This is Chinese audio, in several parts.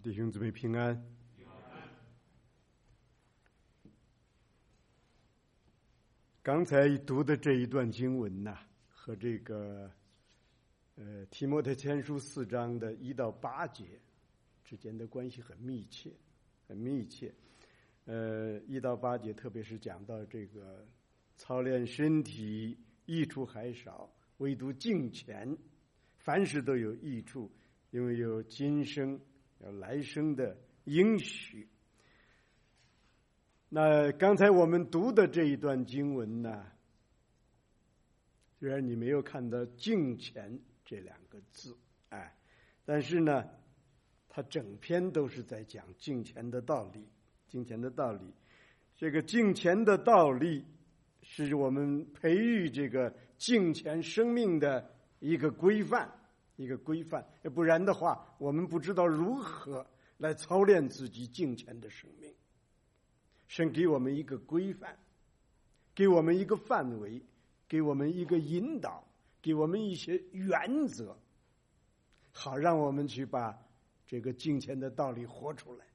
弟兄姊妹平安。刚才读的这一段经文呢，和这个提摩太前书4章的1到8节之间的关系很密切，很密切。1到8节特别是讲到这个操练身体益处还少，唯独敬虔凡事都有益处，因为有今生有来生的应许。那刚才我们读的这一段经文呢，虽然你没有看到敬虔这2个字，但是呢，它整篇都是在讲敬虔的道理。敬虔的道理，这个敬虔的道理是我们培育这个敬虔生命的一个规范，不然的话，我们不知道如何来操练自己敬虔的生命。神给我们一个规范，给我们一个范围，给我们一个引导，给我们一些原则，好让我们去把这个敬虔的道理活出来。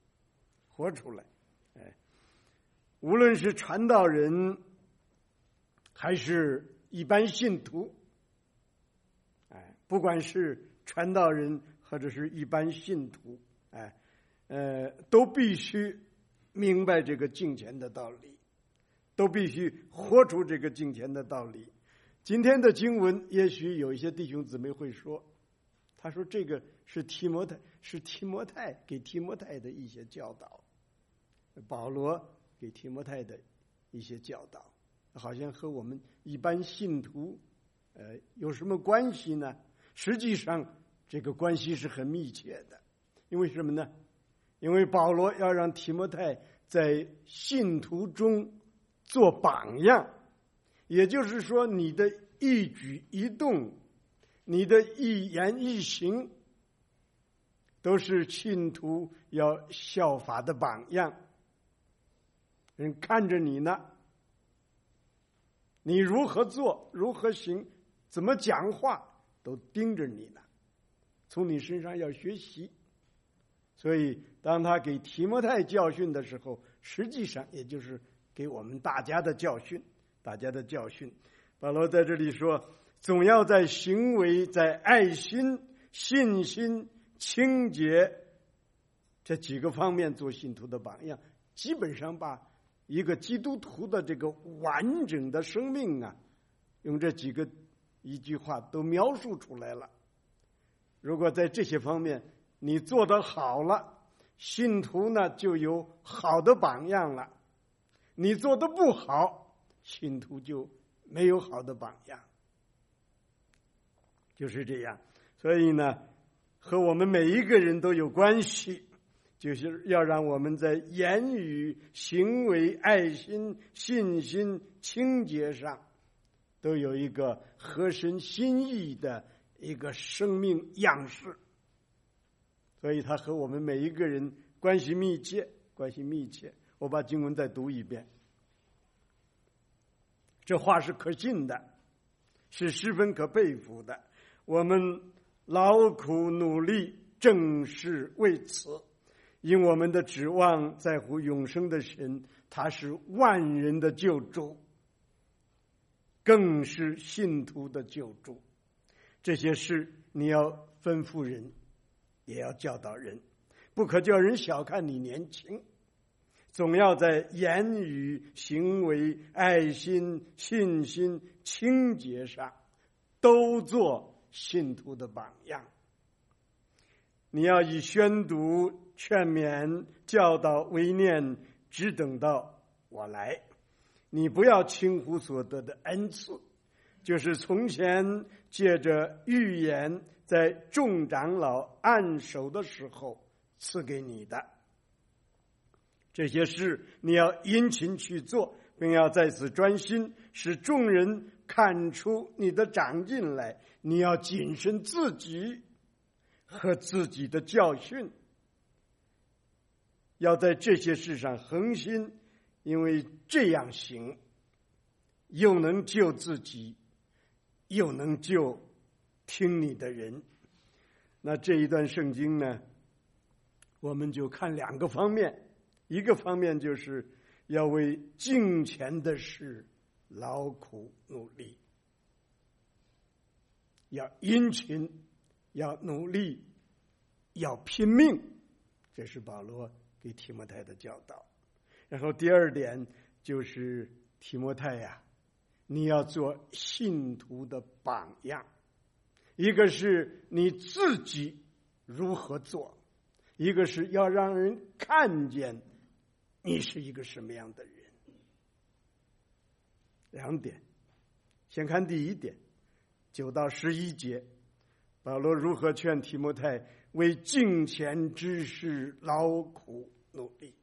无论是传道人还是一般信徒，不管是传道人或者是一般信徒，都必须明白这个敬虔的道理，都必须活出这个敬虔的道理。今天的经文，也许有一些弟兄姊妹会说，他说这个是提摩太给提摩太的一些教导，保罗给提摩太的一些教导，好像和我们一般信徒有什么关系呢？实际上这个关系是很密切的。因为什么呢？因为保罗要让提摩太在信徒中做榜样，也就是说，你的一举一动，你的一言一行，都是信徒要效法的榜样。人看着你呢，你如何做，如何行，怎么讲话，都盯着你呢，从你身上要学习。所以当他给提摩太教训的时候，实际上也就是给我们大家的教训。保罗在这里说，总要在行为、在爱心、信心、清洁这几个方面做信徒的榜样，基本上把一个基督徒的这个完整的生命用这一句话都描述出来了。如果在这些方面你做得好了，信徒呢就有好的榜样了；你做得不好，信徒就没有好的榜样。就是这样，所以呢，和我们每一个人都有关系，就是要让我们在言语、行为、爱心、信心、清洁上都有一个合神心意的一个生命样式。所以他和我们每一个人关系密切。我把经文再读一遍。这话是可信的，是十分可佩服的。我们劳苦努力，正是为此，因我们的指望在乎永生的神，他是万人的救主，更是信徒的救主。这些事你要吩咐人，也要教导人，不可叫人小看你年轻，总要在言语、行为、爱心、信心、清洁上都做信徒的榜样。你要以宣读、劝勉、教导为念，只等到我来。你不要轻忽所得的恩赐，就是从前借着预言在众长老按手的时候赐给你的。这些事你要殷勤去做，并要在此专心，使众人看出你的长进来。你要谨慎自己和自己的教训，要在这些事上恒心，因为这样行，又能救自己，又能救听你的人。那这一段圣经呢， 我们就看两个方面，一个方面就是要为敬虔的事劳苦努力，要殷勤，要努力，要拼命，这是保罗给提摩太的教导。然后第二点就是提摩太呀，你要做信徒的榜样，一个是你自己如何做，一个是要让人看见你是一个什么样的人。两点，先看第一点，9到11节，保罗如何劝提摩太为敬虔之事劳苦努力。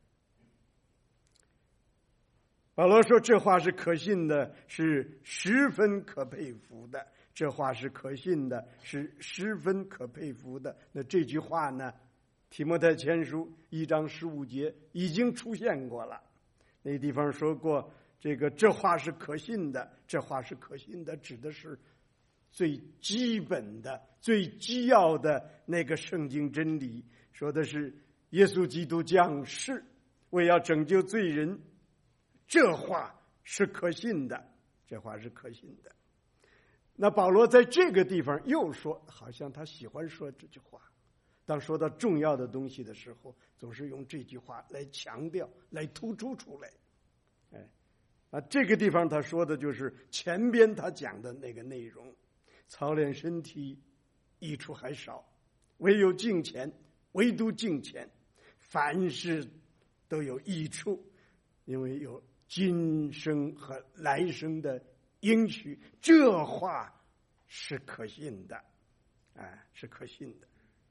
保罗说这话是可信的，是十分可佩服的，这话是可信的，是十分可佩服的。那这句话呢，提摩太前书1章15节已经出现过了，那地方说过这话是可信的，这话是可信的，指的是最基本的最基要的那个圣经真理，说的是耶稣基督降世为要拯救罪人，这话是可信的，这话是可信的。那保罗在这个地方又说，好像他喜欢说这句话，当说到重要的东西的时候，总是用这句话来强调，来突出出来。这个地方他说的就是前边他讲的那个内容，操练身体益处还少，唯有敬虔，唯独敬虔，凡事都有益处，因为有今生和来生的应许，这话是可信的，是可信的。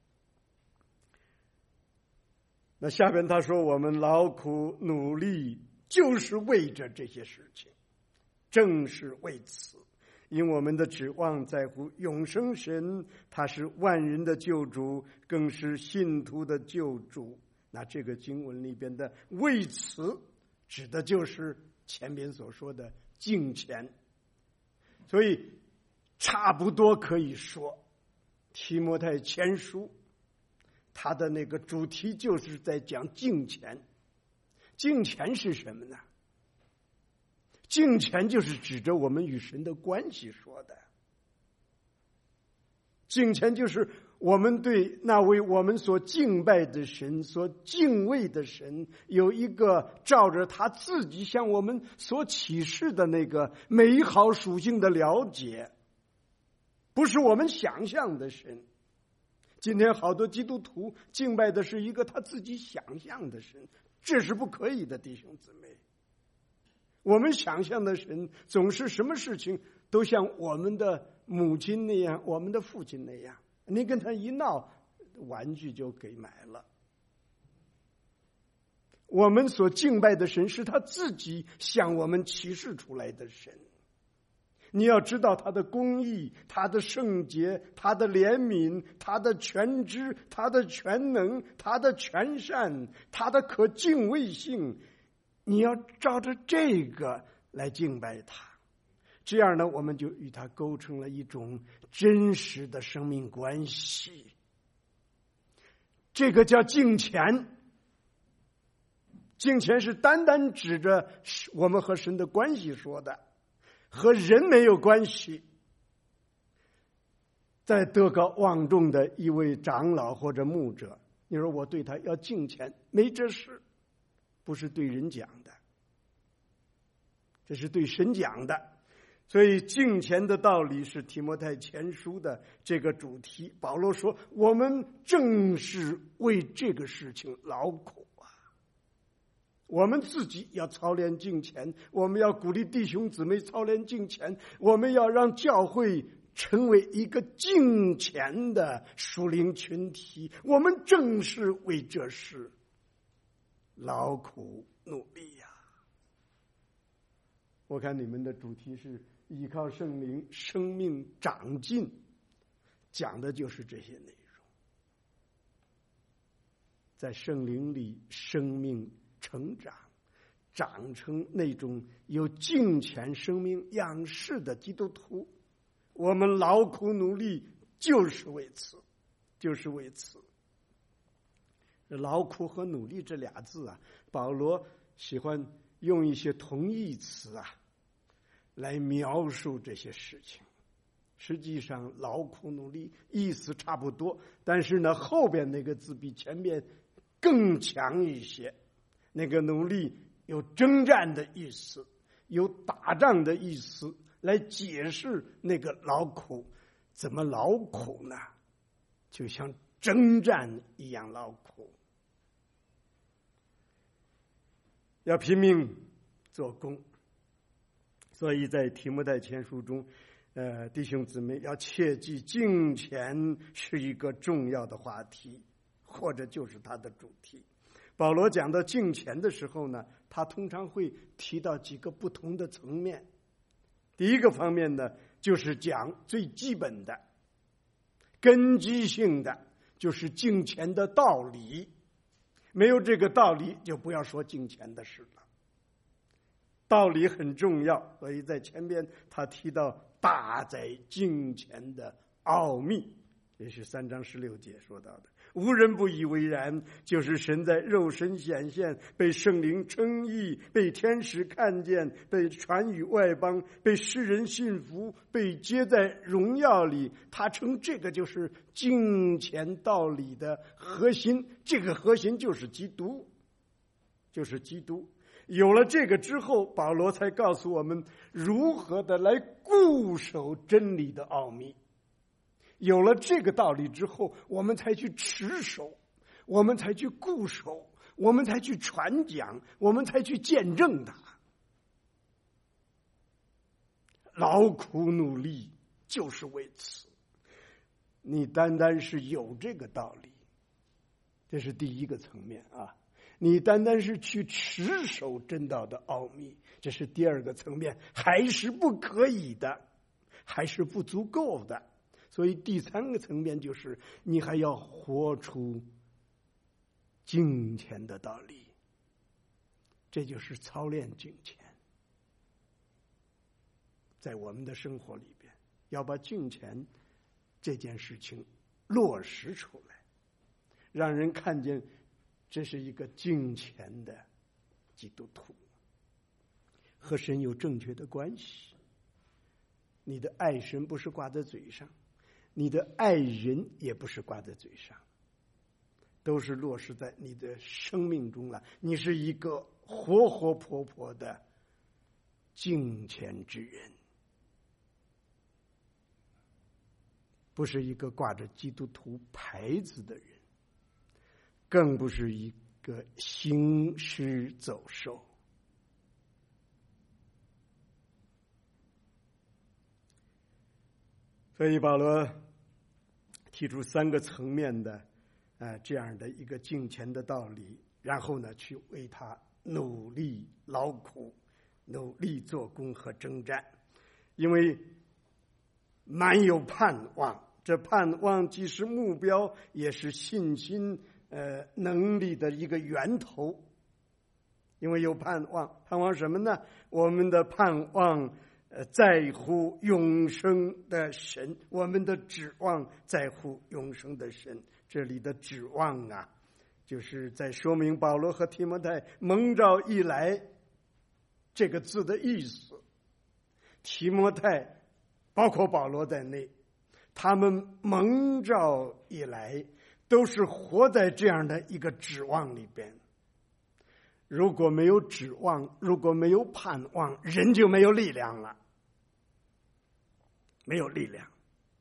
那下边他说，我们劳苦努力就是为着这些事情，正是为此，因我们的指望在乎永生神，他是万人的救主，更是信徒的救主。那这个经文里边的为此指的就是前面所说的敬虔。所以差不多可以说提摩太前书他的那个主题就是在讲敬虔。敬虔是什么呢？敬虔就是指着我们与神的关系说的。敬虔就是我们对那位我们所敬拜的神，所敬畏的神，有一个照着他自己向我们所启示的那个美好属性的了解，不是我们想象的神。今天好多基督徒敬拜的是一个他自己想象的神，这是不可以的，弟兄姊妹。我们想象的神总是什么事情都像我们的母亲那样，我们的父亲那样，你跟他一闹，玩具就给买了。我们所敬拜的神是他自己向我们启示出来的神。你要知道他的公义，他的圣洁，他的怜悯，他的全知，他的全能，他的全善，他的可敬畏性，你要照着这个来敬拜他。这样呢，我们就与他构成了一种真实的生命关系。这个叫敬虔。敬虔是单单指着我们和神的关系说的，和人没有关系。在德高望重的一位长老或者牧者，你说我对他要敬虔，没这事，不是对人讲的，这是对神讲的。所以敬虔的道理是提摩太前书的这个主题。保罗说，我们正是为这个事情劳苦啊。我们自己要操练敬虔，我们要鼓励弟兄姊妹操练敬虔，我们要让教会成为一个敬虔的属灵群体，我们正是为这事劳苦努力呀。我看你们的主题是依靠圣灵生命长进，讲的就是这些内容。在圣灵里生命成长，长成那种有敬虔生命样式的基督徒，我们劳苦努力就是为此，就是为此。 劳苦和努力这俩字啊，保罗喜欢用一些同义词啊来描述这些事情。实际上劳苦努力意思差不多，但是呢后边那个字比前面更强一些。那个努力有征战的意思，有打仗的意思，来解释那个劳苦。怎么劳苦呢？就像征战一样劳苦，要拼命做工。所以在提摩太前书中，弟兄姊妹要切记，敬虔是一个重要的话题，或者就是它的主题。保罗讲到敬虔的时候呢，他通常会提到几个不同的层面。第一个方面呢，就是讲最基本的、根基性的，就是敬虔的道理。没有这个道理，就不要说敬虔的事了。道理很重要，所以在前面他提到大在敬虔的奥秘，也是3章16节说到的。无人不以为然，就是神在肉身显现，被圣灵称义，被天使看见，被传与外邦，被世人信服，被接在荣耀里。他称这个就是敬虔道理的核心，这个核心就是基督，就是基督。有了这个之后，保罗才告诉我们如何的来固守真理的奥秘。有了这个道理之后，我们才去持守，我们才去固守，我们才去传讲，我们才去见证它。劳苦努力就是为此。你单单是有这个道理，这是第一个层面啊。你单单是去持守真道的奥秘，这是第二个层面，还是不可以的，还是不足够的。所以第三个层面就是你还要活出敬虔的道理，这就是操练敬虔。在我们的生活里边，要把敬虔这件事情落实出来，让人看见这是一个敬虔的基督徒，和神有正确的关系。你的爱神不是挂在嘴上，你的爱人也不是挂在嘴上，都是落实在你的生命中了。你是一个活活泼泼的敬虔之人，不是一个挂着基督徒牌子的人，更不是一个行尸走兽。所以保罗提出3个层面的这样的一个敬虔的道理，然后呢去为他努力劳苦，努力做工和征战。因为满有盼望，这盼望既是目标，也是信心能力的一个源头。因为有盼望，盼望什么呢？我们的盼望在乎永生的神，我们的指望在乎永生的神。这里的指望啊，就是在说明保罗和提摩太蒙召一来这个字的意思。提摩太包括保罗在内，他们蒙召一来都是活在这样的一个指望里边。如果没有指望，如果没有盼望，人就没有力量了，没有力量。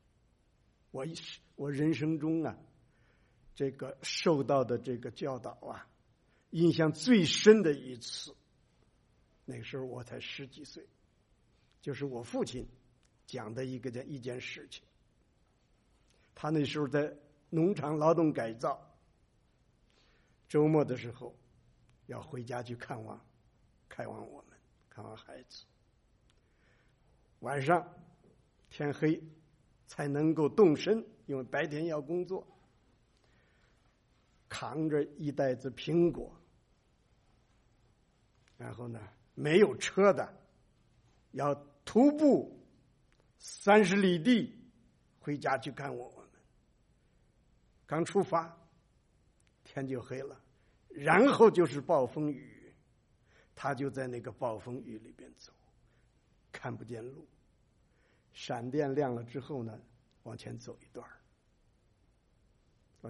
我人生中啊，这个受到的这个教导啊，印象最深的一次，那个时候我才10几岁，就是我父亲讲的一件事情。他那时候在农场劳动改造，周末的时候要回家去看望我们，看望孩子。晚上天黑才能够动身，因为白天要工作。扛着一袋子苹果，然后呢，没有车的，要徒步30里地回家去看我们。刚出发， 天就黑了，然后就是暴风雨，他就在那个暴风雨里边走，看不见路。闪电亮了之后呢，往前走一段路，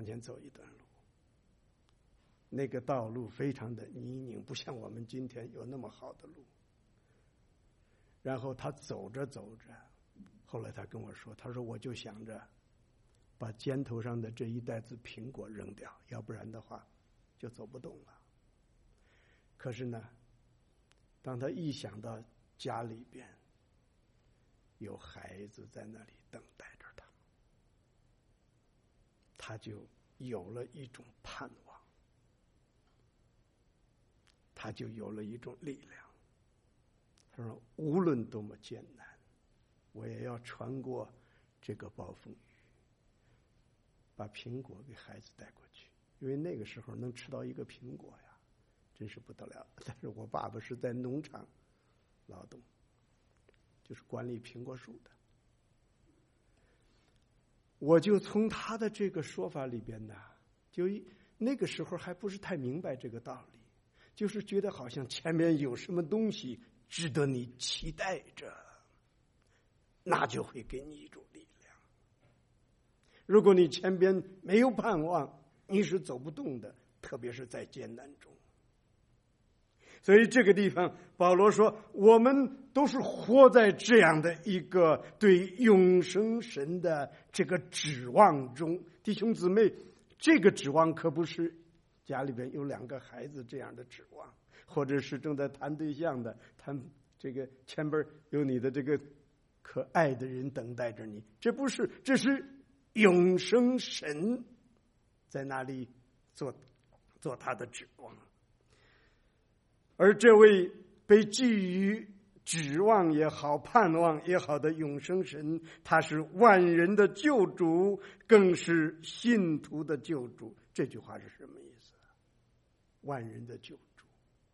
那个道路非常的泥泞，不像我们今天有那么好的路。然后他走着走着，后来他跟我说，他说我就想着把肩头上的这一袋子苹果扔掉，要不然的话就走不动了。可是呢，当他一想到家里边有孩子在那里等待着他，他就有了一种盼望，他就有了一种力量。他说无论多么艰难，我也要穿过这个暴风雨，把苹果给孩子带过去。因为那个时候能吃到一个苹果呀，真是不得了。但是我爸爸是在农场劳动，就是管理苹果树的。我就从他的这个说法里边呢，就那个时候还不是太明白这个道理，就是觉得好像前面有什么东西值得你期待着，那就会给你一种力量。如果你前边没有盼望，你是走不动的，特别是在艰难中。所以这个地方保罗说，我们都是活在这样的一个对永生神的这个指望中。弟兄姊妹，这个指望可不是家里边有2个孩子这样的指望，或者是正在谈对象的，谈这个前边有你的这个可爱的人等待着你，这不是，这是永生神在那里做他的指望。而这位被寄予指望也好，盼望也好的永生神，他是万人的救主，更是信徒的救主。这句话是什么意思？万人的救主，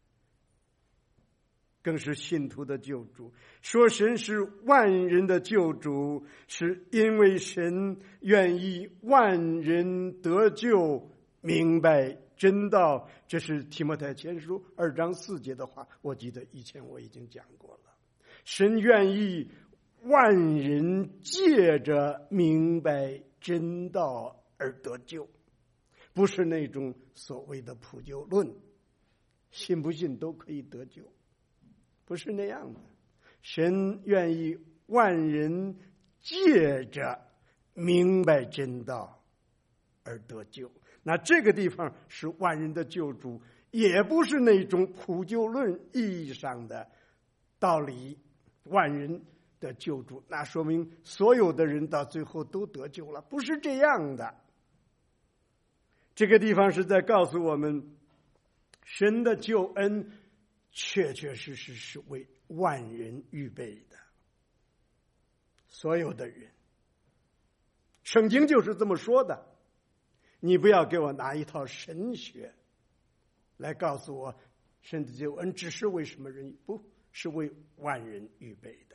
更是信徒的救主。说神是万人的救主，是因为神愿意万人得救，明白真道。这是提摩太前书2章4节的话，我记得以前我已经讲过了。神愿意万人借着明白真道而得救，不是那种所谓的普救论，信不信都可以得救，不是那样的。神愿意万人借着明白真道而得救。那这个地方是万人的救主，也不是那种普救论意义上的道理，万人的救主，那说明所有的人到最后都得救了，不是这样的。这个地方是在告诉我们，神的救恩确确实实是为万人预备的，所有的人。圣经就是这么说的。你不要给我拿一套神学来告诉我神的救恩只是为什么人，不是为万人预备的。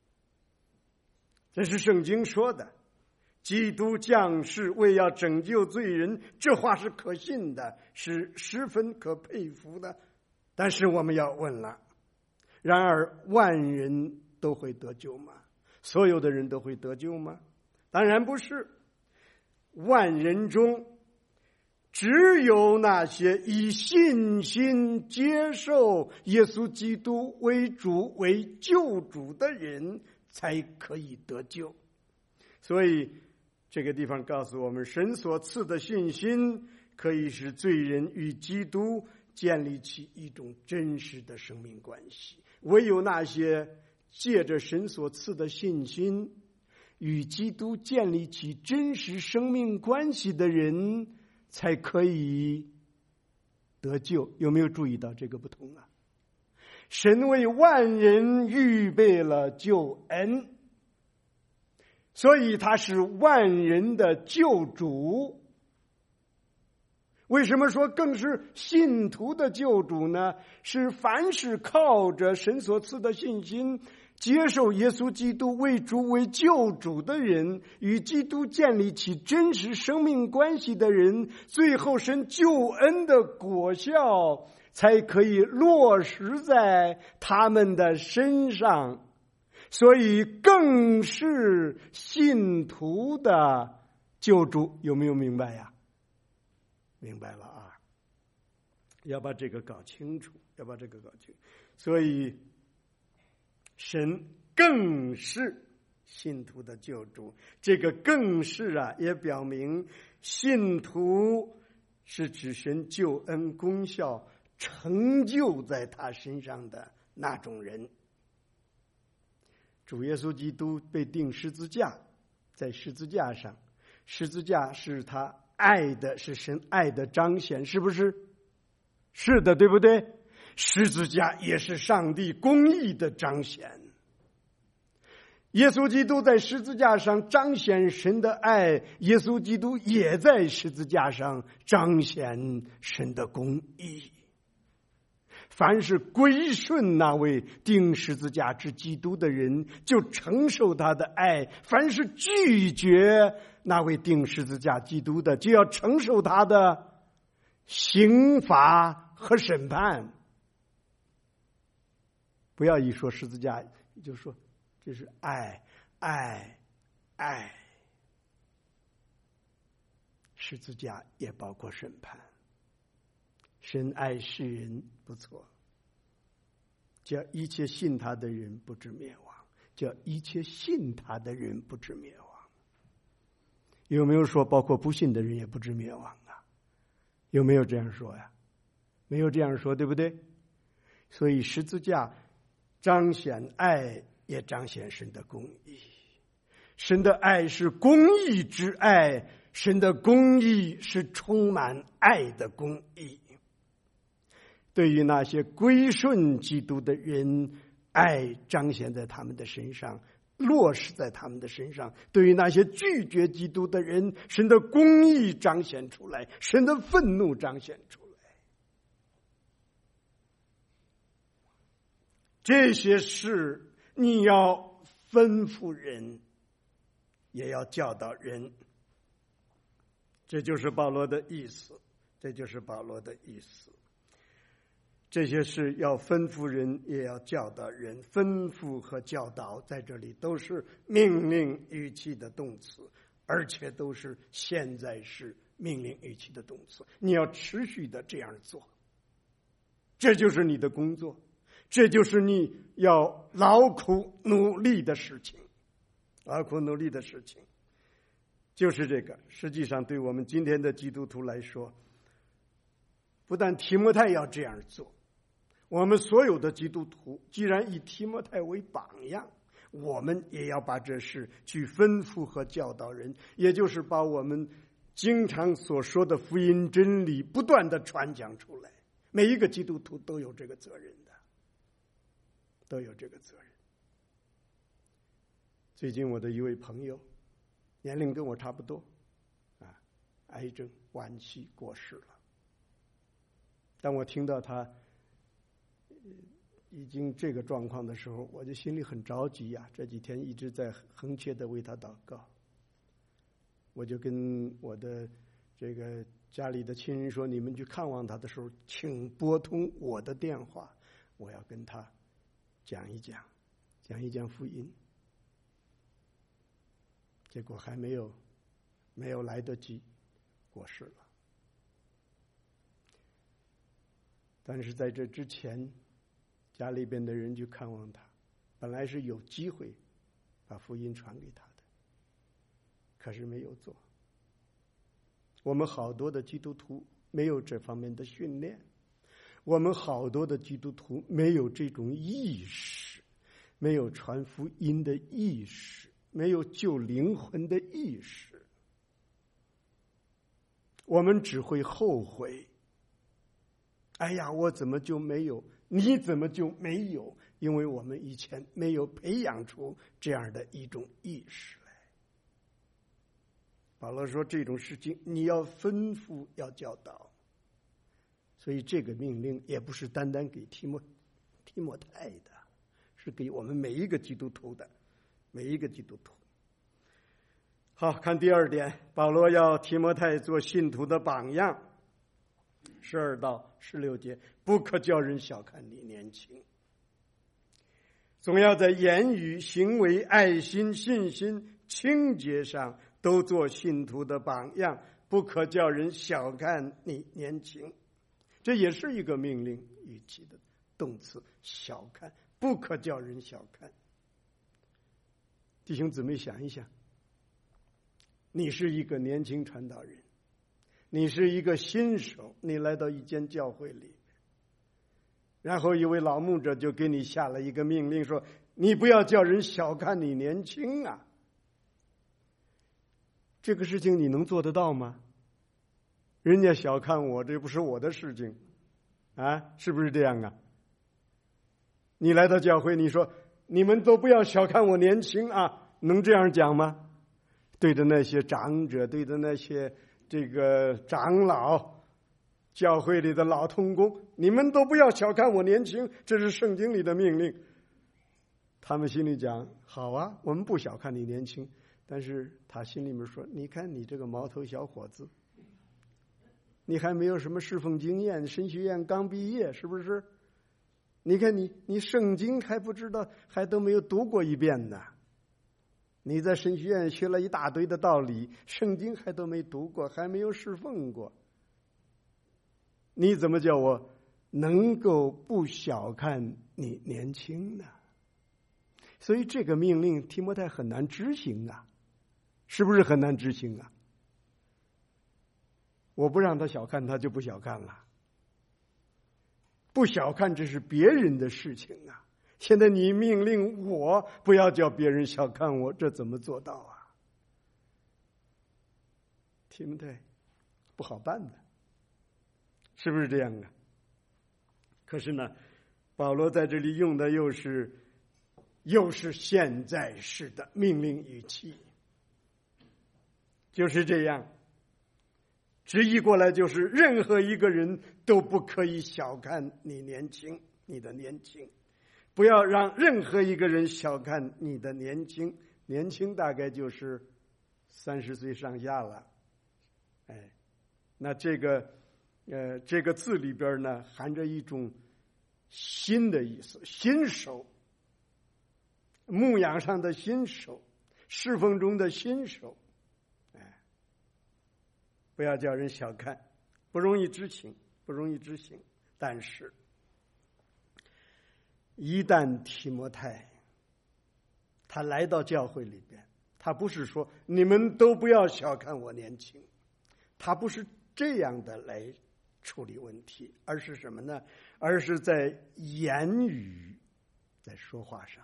这是圣经说的，基督降世为要拯救罪人，这话是可信的，是十分可佩服的。但是我们要问了，然而万人都会得救吗？所有的人都会得救吗？当然不是。万人中只有那些以信心接受耶稣基督为主为救主的人才可以得救。所以这个地方告诉我们，神所赐的信心可以使罪人与基督建立起一种真实的生命关系。唯有那些借着神所赐的信心与基督建立起真实生命关系的人才可以得救。有没有注意到这个不同啊？神为万人预备了救恩，所以他是万人的救主。为什么说更是信徒的救主呢？是凡是靠着神所赐的信心接受耶稣基督为主为救主的人，与基督建立起真实生命关系的人，最后神救恩的果效才可以落实在他们的身上。所以更是信徒的救主。有没有明白呀？明白了啊！要把这个搞清楚，要把这个搞清楚。所以神更是信徒的救主，这个更是啊，也表明信徒是指神救恩功效成就在他身上的那种人。主耶稣基督被钉十字架，在十字架上，十字架是他爱的，是神爱的彰显，是不是？是的，对不对？十字架也是上帝公义的彰显。耶稣基督在十字架上彰显神的爱，耶稣基督也在十字架上彰显神的公义。凡是归顺那位钉十字架之基督的人，就承受他的爱；凡是拒绝那位钉十字架基督的，就要承受他的刑罚和审判。不要一说十字架就说这是爱。十字架也包括审判。神爱世人不错，叫一切信他的人不至灭亡，叫一切信他的人不至灭亡。有没有说包括不信的人也不至灭亡啊？有没有这样说呀？没有这样说，对不对？所以十字架彰显爱，也彰显神的公义。神的爱是公义之爱，神的公义是充满爱的公义。对于那些归顺基督的人，爱彰显在他们的身上，落实在他们的身上；对于那些拒绝基督的人，神的公义彰显出来，神的愤怒彰显出来。这些事你要吩咐人，也要教导人。这就是保罗的意思，这就是保罗的意思。这些事要吩咐人，也要教导人。吩咐和教导在这里都是命令语气的动词，而且都是现在式命令语气的动词。你要持续的这样做，这就是你的工作，这就是你要劳苦努力的事情。劳苦努力的事情就是这个。实际上对我们今天的基督徒来说，不但提摩太要这样做，我们所有的基督徒既然以提摩太为榜样，我们也要把这事去吩咐和教导人，也就是把我们经常所说的福音真理不断的传讲出来。每一个基督徒都有这个责任的，都有这个责任。最近我的一位朋友，年龄跟我差不多，癌症晚期过世了。当我听到他已经这个状况的时候，我就心里很着急呀。这几天一直在恳切的为他祷告。我就跟我的这个家里的亲人说，你们去看望他的时候，请拨通我的电话，我要跟他讲一讲福音。结果还没有来得及，过世了。但是在这之前，家里边的人去看望他，本来是有机会把福音传给他的，可是没有做。我们好多的基督徒没有这方面的训练，我们好多的基督徒没有这种意识，没有传福音的意识，没有救灵魂的意识，我们只会后悔。哎呀，我怎么就没有？你怎么就没有？因为我们以前没有培养出这样的一种意识来。保罗说，这种事情你要吩咐，要教导。所以这个命令也不是单单给提摩太的， 是给我们每一个基督徒的，每一个基督徒。好，看第二点，保罗要提摩太做信徒的榜样，12到16节，不可叫人小看你年轻，总要在言语、行为、爱心、信心、清洁上都做信徒的榜样，不可叫人小看你年轻。这也是一个命令语气的动词，小看，不可叫人小看。弟兄姊妹想一想，你是一个年轻传道人，你是一个新手，你来到一间教会里，然后一位老牧者就给你下了一个命令，说你不要叫人小看你年轻啊。这个事情你能做得到吗？人家小看我，这不是我的事情啊，是不是这样啊？你来到教会，你说你们都不要小看我年轻啊，能这样讲吗？对着那些长者，对着那些这个长老，教会里的老同工，你们都不要小看我年轻，这是圣经里的命令。他们心里讲，好啊，我们不小看你年轻，但是他心里面说，你看你这个毛头小伙子，你还没有什么侍奉经验，神学院刚毕业，是不是？你看你圣经还不知道，还都没有读过一遍呢。你在神学院学了一大堆的道理，圣经还都没读过，还没有侍奉过，你怎么叫我能够不小看你年轻呢？所以这个命令提摩太很难执行啊，是不是很难执行啊？我不让他小看，他就不小看了。不小看这是别人的事情啊，现在你命令我不要叫别人小看我，这怎么做到啊？提摩太不好办的，是不是这样啊？可是呢，保罗在这里用的又是现在式的命令语气，就是这样。直译过来就是任何一个人都不可以小看你年轻，你的年轻，不要让任何一个人小看你的年轻。年轻大概就是30岁上下了，哎，那这个字里边呢含着一种新的意思，新手，牧养上的新手，侍奉中的新手。不要叫人小看，不容易执行，不容易执行。但是，一旦提摩太他来到教会里边，他不是说你们都不要小看我年轻，他不是这样的来处理问题，而是什么呢？而是在言语，在说话上，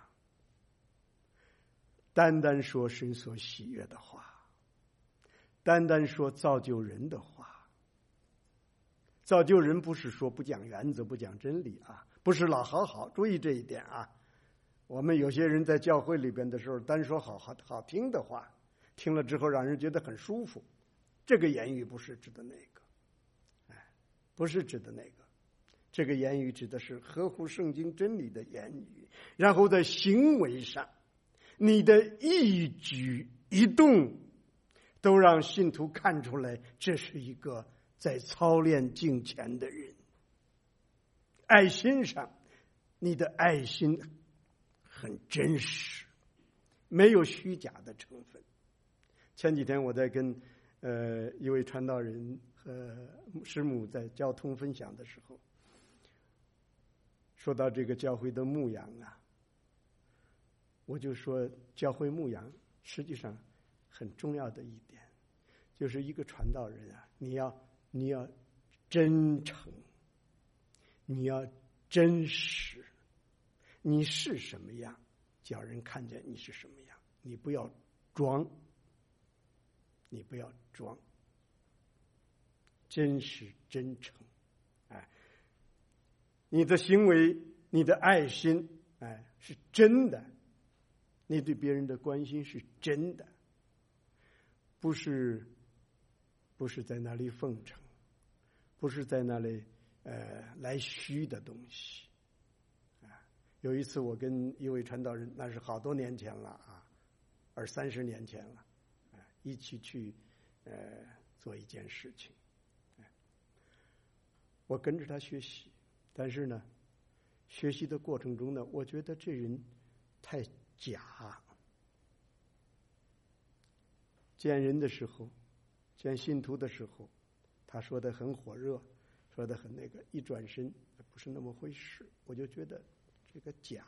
单单说神所喜悦的话，单单说造就人的话。造就人不是说不讲原则不讲真理啊，不是老好，注意这一点啊。我们有些人在教会里边的时候单说好听的话，听了之后让人觉得很舒服，这个言语不是指的那个，不是指的那个，这个言语指的是合乎圣经真理的言语。然后在行为上，你的一举一动都让信徒看出来，这是一个在操练敬虔的人。爱心上，你的爱心很真实，没有虚假的成分。前几天我在跟一位传道人和师母在交通分享的时候，说到这个教会的牧养啊，我就说教会牧养实际上很重要的一点，就是一个传道人啊，你要真诚，你要真实，你是什么样，叫人看见你是什么样，你不要装，你不要装，真实真诚，你的行为，你的爱心，是真的，你对别人的关心是真的，不是在那里奉承，不是在那里来虚的东西。 有一次我跟一位传道人，那是好多年前了啊，20-30年前了，一起去做一件事情，我跟着他学习，但是呢，学习的过程中呢，我觉得这人太假。见人的时候，见信徒的时候，他说的很火热，说的很那个，一转身不是那么回事，我就觉得这个假。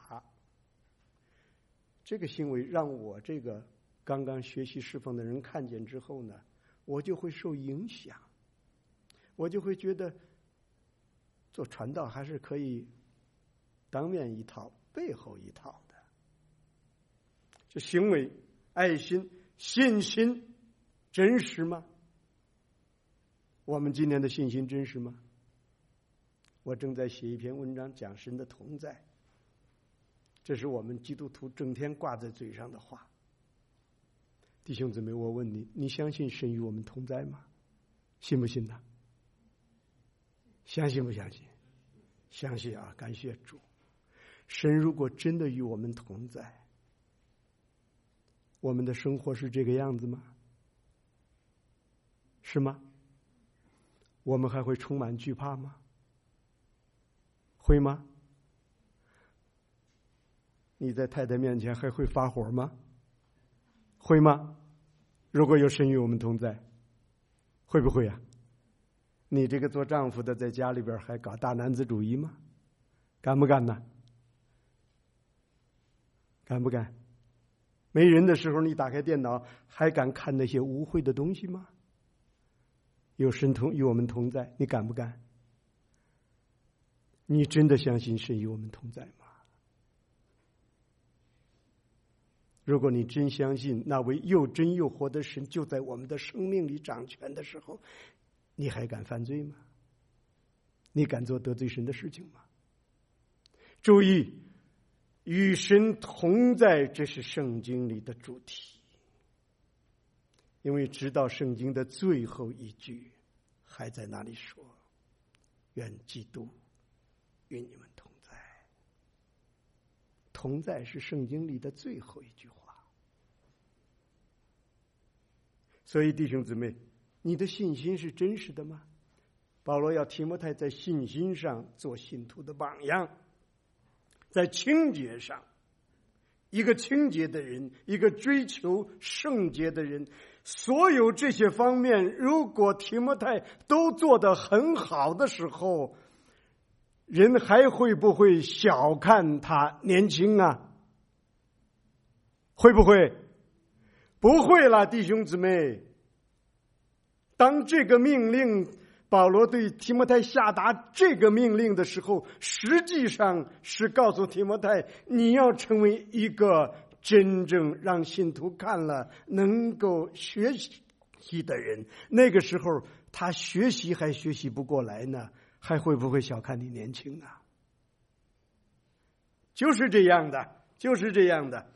这个行为让我这个刚刚学习释放的人看见之后呢，我就会受影响，我就会觉得做传道还是可以当面一套背后一套的。这行为、爱心、信心真实吗？我们今天的信心真实吗？我正在写一篇文章讲神的同在，这是我们基督徒整天挂在嘴上的话。弟兄姊妹，我问你，你相信神与我们同在吗？信不信呢？相信不相信？相信啊，感谢主。神如果真的与我们同在，我们的生活是这个样子吗？是吗？我们还会充满惧怕吗？会吗？你在太太面前还会发火吗？会吗？如果有神与我们同在，会不会啊？你这个做丈夫的在家里边还搞大男子主义吗？敢不敢呢？敢不敢？没人的时候你打开电脑还敢看那些污秽的东西吗？有神与我们同在，你敢不敢？你真的相信神与我们同在吗？如果你真相信那位又真又活的神就在我们的生命里掌权的时候，你还敢犯罪吗？你敢做得罪神的事情吗？注意，与神同在，这是圣经里的主题。因为直到圣经的最后一句还在那里说，愿基督与你们同在。同在是圣经里的最后一句话。所以弟兄姊妹，你的信心是真实的吗？保罗要提摩太在信心上做信徒的榜样，在清洁上，一个清洁的人，一个追求圣洁的人，所有这些方面，如果提摩太都做得很好的时候，人还会不会小看他年轻啊？会不会？不会啦，弟兄姊妹。当这个命令，保罗对提摩太下达这个命令的时候，实际上是告诉提摩太，你要成为一个真正让信徒看了能够学习的人。那个时候他学习还学习不过来呢，还会不会小看你年轻啊？就是这样的，就是这样的。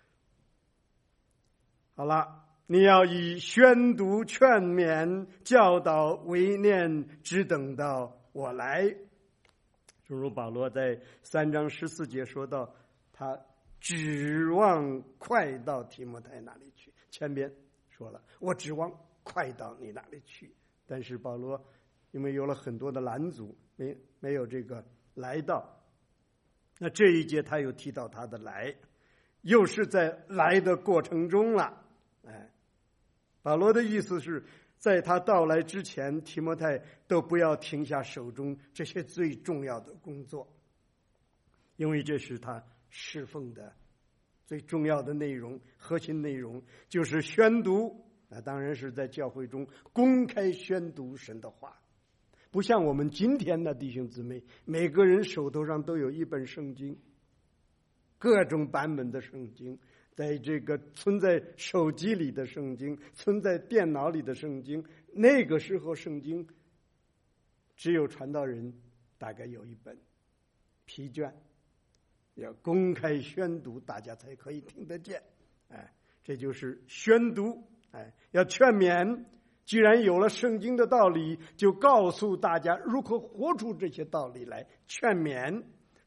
好了，你要以宣读、劝勉、教导、为念，只等到我来。正如保罗在3章14节说到，他指望快到提摩太那里去。前边说了，我指望快到你那里去。但是保罗因为有了很多的拦阻，没有这个来到。那这一节他又提到他的来，又是在来的过程中了。保罗的意思是在他到来之前，提摩太都不要停下手中这些最重要的工作，因为这是他侍奉的最重要的内容，核心内容就是宣读。当然是在教会中公开宣读神的话，不像我们今天的弟兄姊妹，每个人手头上都有一本圣经，各种版本的圣经，在这个存在手机里的圣经，存在电脑里的圣经。那个时候圣经只有传道人大概有一本批卷，要公开宣读，大家才可以听得见。这就是宣读。要劝勉，既然有了圣经的道理，就告诉大家如何活出这些道理来，劝勉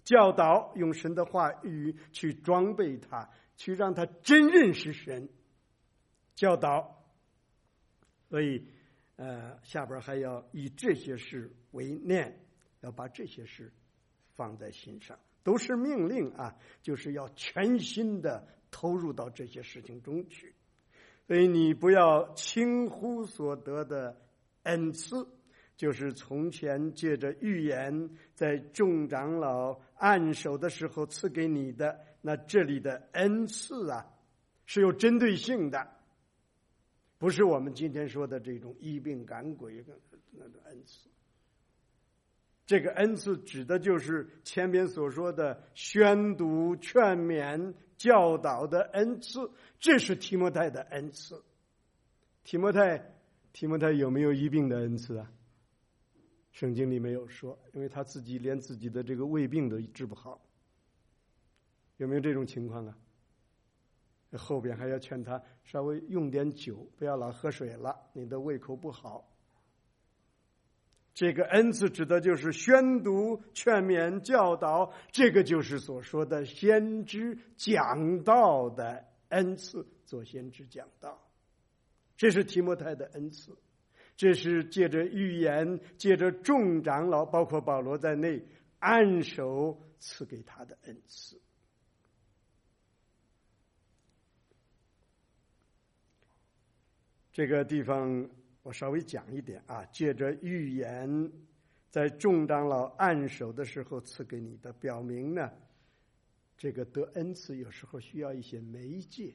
教导，用神的话语去装备他，去让他真认识神。教导，所以下边还要以这些事为念，要把这些事放在心上，都是命令啊，就是要全心的投入到这些事情中去。所以你不要轻忽所得的恩赐，就是从前借着预言在众长老按手的时候赐给你的。那这里的恩赐啊，是有针对性的，不是我们今天说的这种医病赶鬼那种恩赐。这个恩赐指的就是前边所说的宣读、劝勉、教导的恩赐，这是提摩太的恩赐。提摩太有没有医病的恩赐啊？圣经里没有说，因为他自己连自己的这个胃病都治不好。有没有这种情况啊？后边还要劝他稍微用点酒，不要老喝水了，你的胃口不好。这个恩赐指的就是宣读、劝勉、教导，这个就是所说的先知讲道的恩赐，做先知讲道，这是提摩太的恩赐，这是借着预言，借着众长老，包括保罗在内，按手赐给他的恩赐。这个地方我稍微讲一点啊，借着预言在众长老按手的时候赐给你的，表明呢，这个得恩赐有时候需要一些媒介，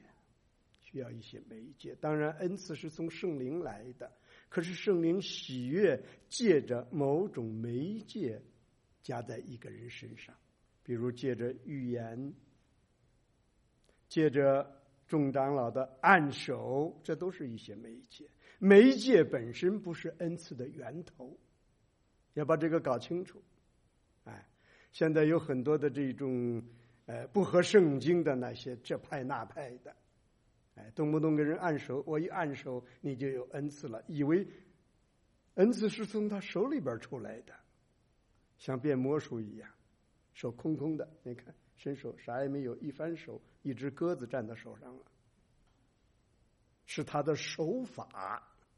当然恩赐是从圣灵来的，可是圣灵喜悦借着某种媒介加在一个人身上，比如借着预言，借着众长老的按手，这都是一些媒介。媒介本身不是恩赐的源头，要把这个搞清楚。现在有很多的这种不合圣经的那些这派那派的，动不动给人按手，我一按手你就有恩赐了，以为恩赐是从他手里边出来的，像变魔术一样，手空空的，你看伸手啥也没有，一翻手一只鸽子站到手上了，是他的手法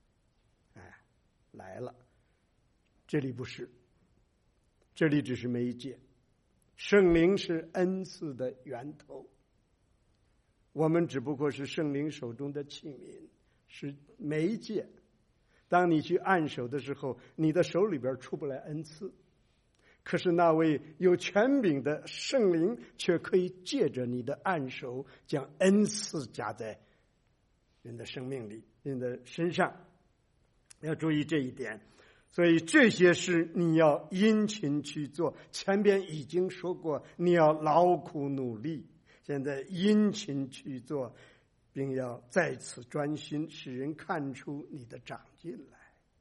来了。这里不是，这里只是媒介，圣灵是恩赐的源头，我们只不过是圣灵手中的器皿，是媒介。当你去按手的时候，你的手里边出不来恩赐，可是那位有权柄的圣灵却可以借着你的按手将恩赐加在人的生命里，人的身上，要注意这一点。所以这些事你要殷勤去做，前边已经说过，你要劳苦努力，现在殷勤去做，并要在此专心，使人看出你的长进来。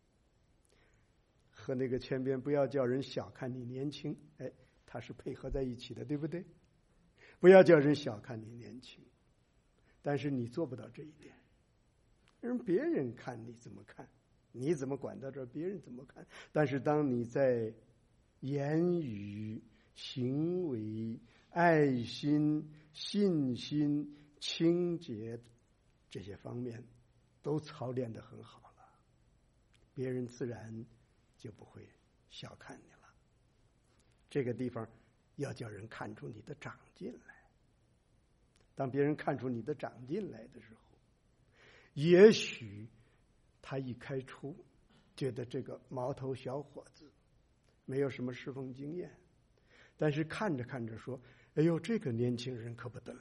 和那个前边不要叫人小看你年轻，它是配合在一起的，对不对？不要叫人小看你年轻，但是你做不到这一点，让别人看你怎么看，你怎么管到这，别人怎么看。但是当你在言语、行为、爱心、信心、清洁这些方面都操练得很好了，别人自然就不会小看你了。这个地方要叫人看出你的长进来。当别人看出你的长进来的时候，也许他一开出觉得这个毛头小伙子没有什么侍奉经验，但是看着看着说，哎呦，这个年轻人可不得了，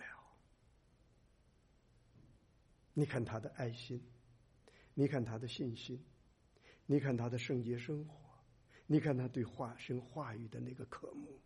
你看他的爱心，你看他的信心，你看他的圣洁生活，你看他对神话语的那个渴慕。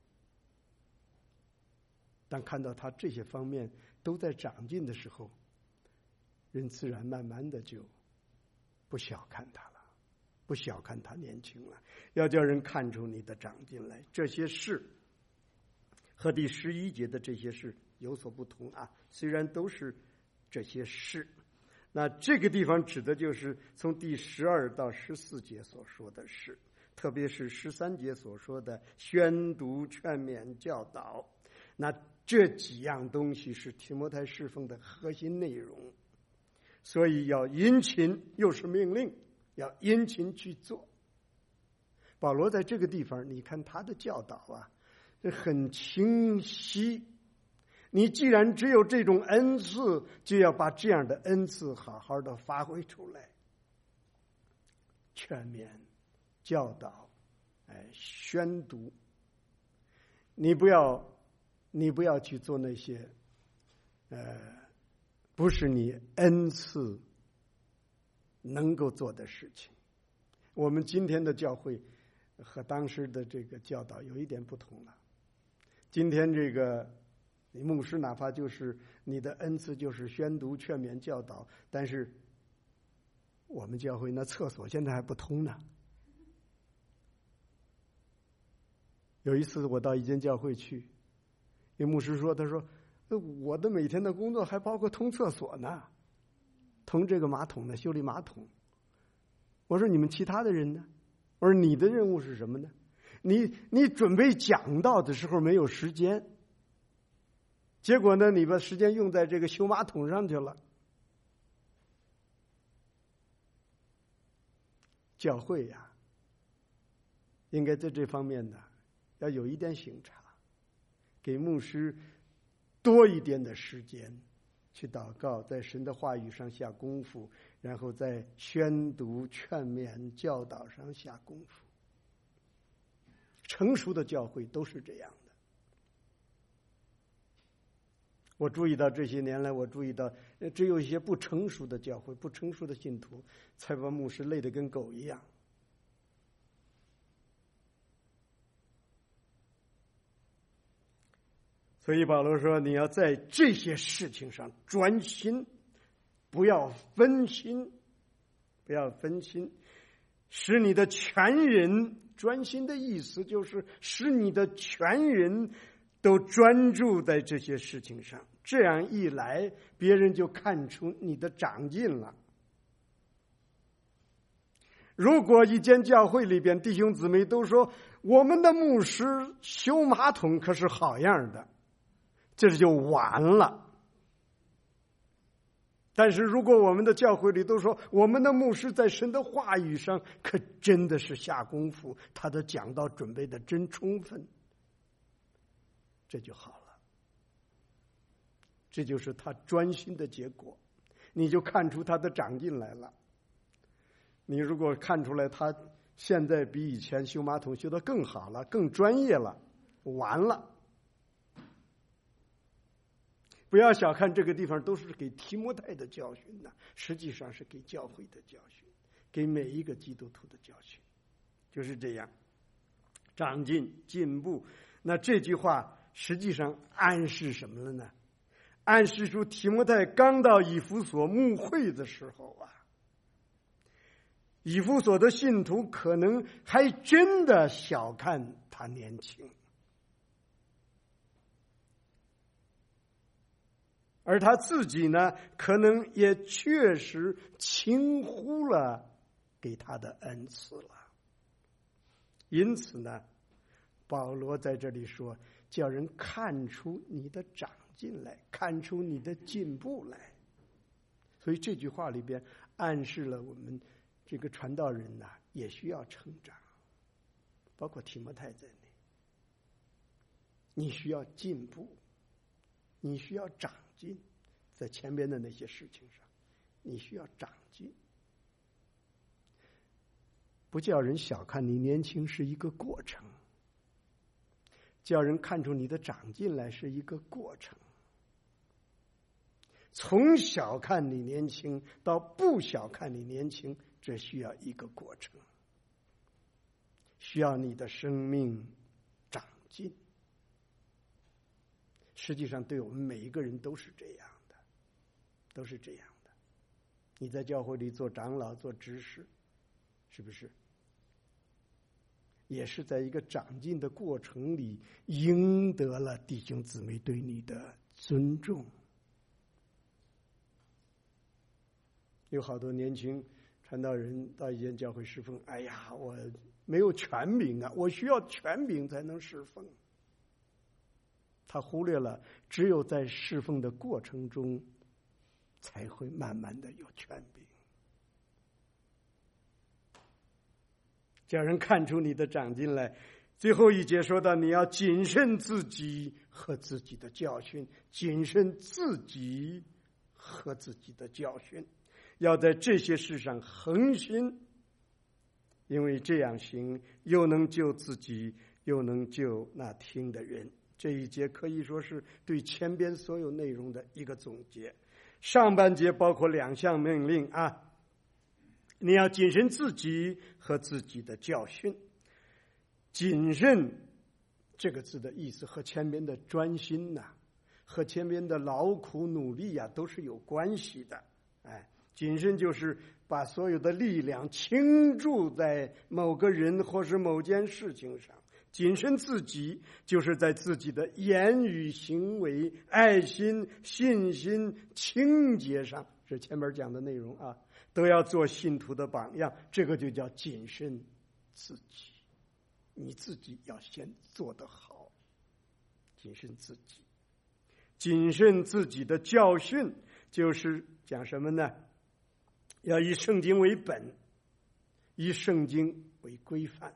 当看到他这些方面都在长进的时候，人自然慢慢的就不小看他了，不小看他年轻了，要叫人看出你的长进来。这些事和第11节的这些事有所不同啊，虽然都是这些事，那这个地方指的就是从第12到14节所说的事。 特别是13节所说的宣读、劝勉、教导，那这几样东西是提摩太侍奉的核心内容，所以要殷勤，又是命令，要殷勤去做。保罗在这个地方，你看他的教导啊，很清晰。你既然只有这种恩赐，就要把这样的恩赐好好的发挥出来，劝勉、教导、宣读。你不要去做那些不是你恩赐能够做的事情。我们今天的教会和当时的这个教导有一点不同了。今天这个牧师哪怕就是你的恩赐就是宣读、劝勉、教导，但是我们教会那厕所现在还不通呢。有一次我到一间教会去，那牧师说，他说我的每天的工作还包括通厕所呢，通这个马桶呢，修理马桶。我说你们其他的人呢？我说你的任务是什么呢？你准备讲道的时候没有时间，结果呢，你把时间用在这个修马桶上去了。教会呀，应该在这方面呢，要有一点省察，给牧师多一点的时间去祷告，在神的话语上下功夫，然后在宣读、劝勉、教导上下功夫。成熟的教会都是这样的。我注意到这些年来，只有一些不成熟的教会、不成熟的信徒，才把牧师累得跟狗一样。所以保罗说，你要在这些事情上专心，不要分心，使你的全人，专心的意思就是使你的全人都专注在这些事情上，这样一来，别人就看出你的长进了。如果一间教会里边弟兄姊妹都说我们的牧师修马桶可是好样的，这就完了。但是如果我们的教会里都说我们的牧师在神的话语上可真的是下功夫，他的讲道准备的真充分，这就好了。这就是他专心的结果，你就看出他的长进来了。你如果看出来他现在比以前修马桶修得更好了，更专业了，完了。不要小看这个地方，都是给提摩太的教训呢，实际上是给教会的教训，给每一个基督徒的教训，就是这样，长进进步。那这句话实际上暗示什么了呢？暗示出提摩太刚到以弗所牧会的时候啊，以弗所的信徒可能还真的小看他年轻。而他自己呢，可能也确实轻忽了给他的恩赐了。因此呢，保罗在这里说，叫人看出你的长进来，看出你的进步来。所以这句话里边暗示了我们这个传道人呢，也需要成长，包括提摩太在内。你需要进步，你需要长进，在前边的那些事情上，你需要长进。不叫人小看你年轻是一个过程，叫人看出你的长进来是一个过程。从小看你年轻到不小看你年轻，这需要一个过程，需要你的生命长进。实际上对我们每一个人都是这样的，都是这样的。你在教会里做长老做执事，是不是也是在一个长进的过程里赢得了弟兄姊妹对你的尊重？有好多年轻传道人到一间教会侍奉，哎呀，我没有权柄啊，我需要权柄才能侍奉。他忽略了，只有在侍奉的过程中，才会慢慢的有权柄。叫人看出你的长进来。最后一节说到，你要谨慎自己和自己的教训，谨慎自己和自己的教训，要在这些事上恒心，因为这样行，又能救自己，又能救那听的人。这一节可以说是对前边所有内容的一个总结。上半节包括2项命令啊，你要谨慎自己和自己的教训。谨慎这个字的意思和前边的专心呐，和前边的劳苦努力啊，都是有关系的。谨慎就是把所有的力量倾注在某个人或是某件事情上。谨慎自己就是在自己的言语行为、爱心、信心、清洁上，是前面讲的内容啊，都要做信徒的榜样。这个就叫谨慎自己，你自己要先做得好。谨慎自己，谨慎自己的教训，就是讲什么呢？要以圣经为本，以圣经为规范，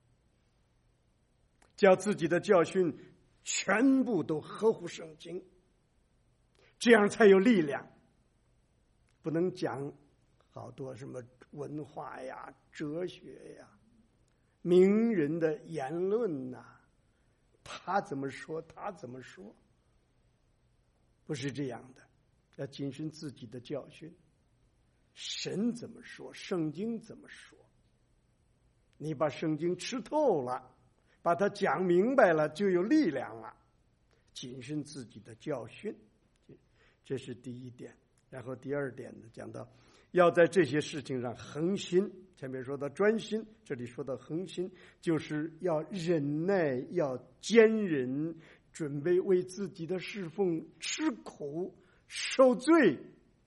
叫自己的教训全部都合乎圣经，这样才有力量。不能讲好多什么文化呀、哲学呀、名人的言论呐，他怎么说他怎么说，不是这样的。要谨慎自己的教训，神怎么说，圣经怎么说，你把圣经吃透了，把它讲明白了，就有力量了。谨慎自己的教训，这是第一点。然后第二点呢，讲到要在这些事情上恒心。前面说到专心，这里说到恒心，就是要忍耐，要坚忍，准备为自己的侍奉吃苦受罪，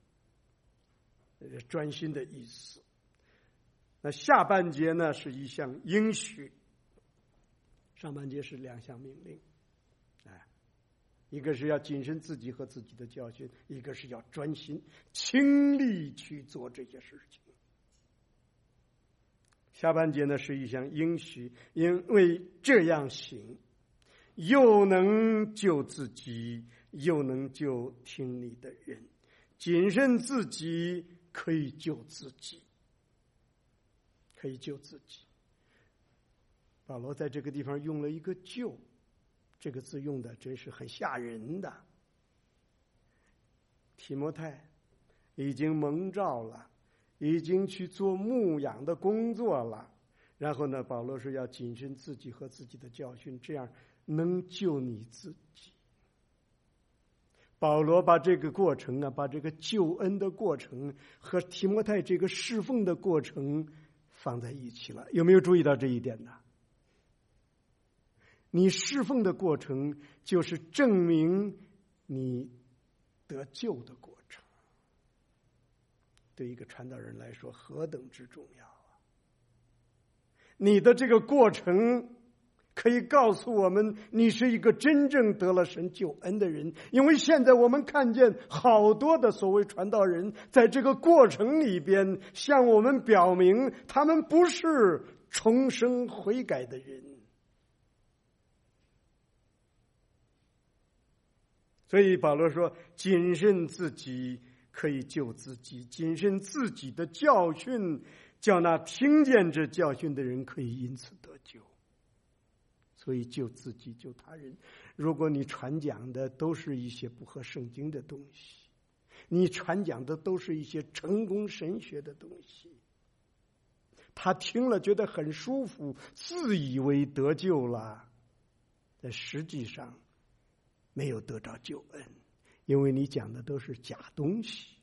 专心的意思。那下半节呢是一项应许，上半节是2项命令，一个是要谨慎自己和自己的教训，一个是要专心倾力去做这些事情。下半节呢是一项应许，因为这样行，又能救自己，又能救听你的人。谨慎自己可以救自己，可以救自己。保罗在这个地方用了一个救，这个字用的真是很吓人的。提摩太已经蒙召了，已经去做牧养的工作了，然后呢，保罗说要谨慎自己和自己的教训，这样能救你自己。保罗把这个过程啊，把这个救恩的过程和提摩太这个侍奉的过程放在一起了，有没有注意到这一点呢？你侍奉的过程就是证明你得救的过程，对一个传道人来说何等之重要啊！你的这个过程可以告诉我们，你是一个真正得了神救恩的人。因为现在我们看见好多的所谓传道人，在这个过程里边向我们表明，他们不是重生悔改的人。所以保罗说，谨慎自己可以救自己，谨慎自己的教训，叫那听见这教训的人可以因此得救。所以救自己救他人。如果你传讲的都是一些不合圣经的东西，你传讲的都是一些成功神学的东西，他听了觉得很舒服，自以为得救了，但实际上没有得着救恩，因为你讲的都是假东西。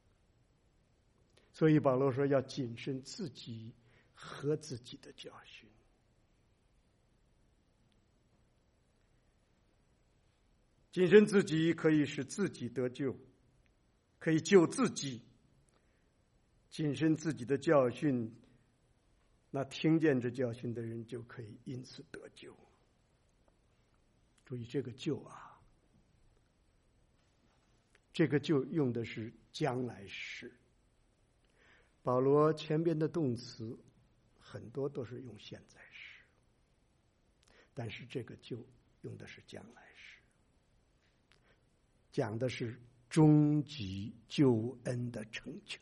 所以保罗说要谨慎自己和自己的教训。谨慎自己可以使自己得救，可以救自己；谨慎自己的教训， 那听见这教训的人就可以因此得救。注意这个救啊，这个救用的是将来时。保罗前边的动词很多都是用现在时，但是这个救用的是将来时，讲的是终极救恩的成全。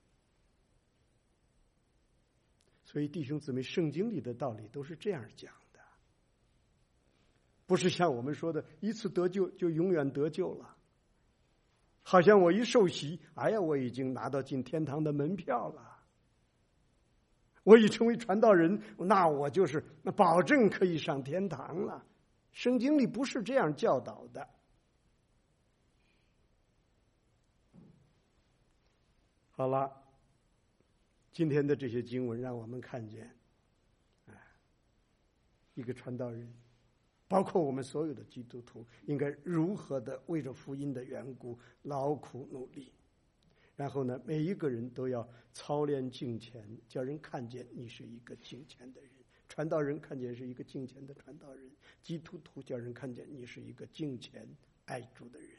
所以弟兄姊妹，圣经里的道理都是这样讲的，不是像我们说的一次得救就永远得救了，好像我一受洗，哎呀，我已经拿到进天堂的门票了，我已成为传道人，那我就是保证可以上天堂了。圣经里不是这样教导的。好了，今天的这些经文让我们看见，一个传道人，包括我们所有的基督徒，应该如何的为着福音的缘故劳苦努力。然后呢，每一个人都要操练敬虔，叫人看见你是一个敬虔的人。传道人看见是一个敬虔的传道人，基督徒叫人看见你是一个敬虔爱主的人。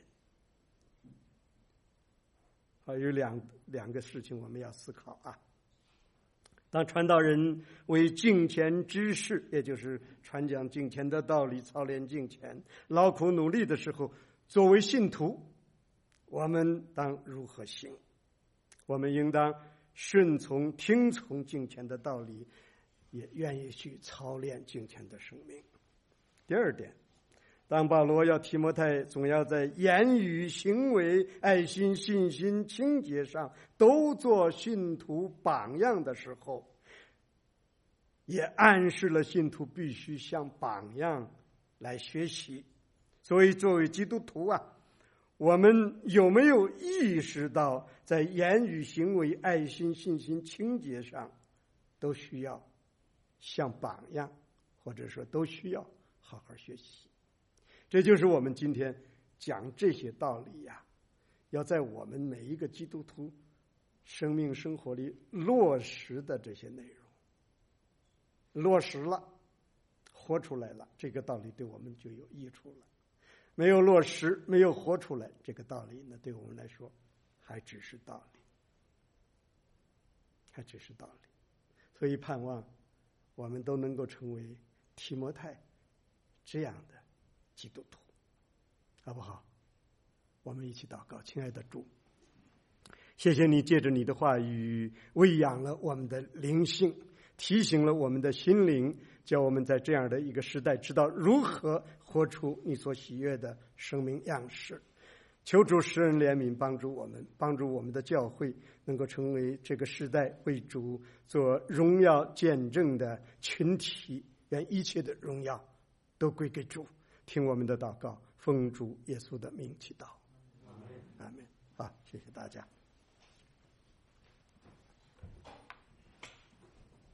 有两个事情我们要思考啊。当传道人为敬虔之事，也就是传讲敬虔的道理，操练敬虔，劳苦努力的时候，作为信徒，我们当如何行？我们应当顺从听从敬虔的道理，也愿意去操练敬虔的生命。第二点，当保罗要提摩太总要在言语、行为、爱心、信心、清洁上都做信徒榜样的时候，也暗示了信徒必须向榜样来学习。所以作为基督徒啊，我们有没有意识到在言语、行为、爱心、信心、清洁上都需要像榜样，或者说都需要好好学习？这就是我们今天讲这些道理呀，要在我们每一个基督徒生命生活里落实的这些内容。落实了，活出来了，这个道理对我们就有益处了。没有落实，没有活出来，这个道理呢，对我们来说还只是道理，还只是道理。所以盼望我们都能够成为提摩太这样的基督徒，好不好？我们一起祷告。亲爱的主，谢谢你借着你的话语喂养了我们的灵性，提醒了我们的心灵，叫我们在这样的一个时代知道如何活出你所喜悦的生命样式。求主施恩怜悯，帮助我们，帮助我们的教会能够成为这个时代为主做荣耀见证的群体，愿一切的荣耀都归给主。听我们的祷告，奉主耶稣的名祈祷，阿们。好，谢谢大家。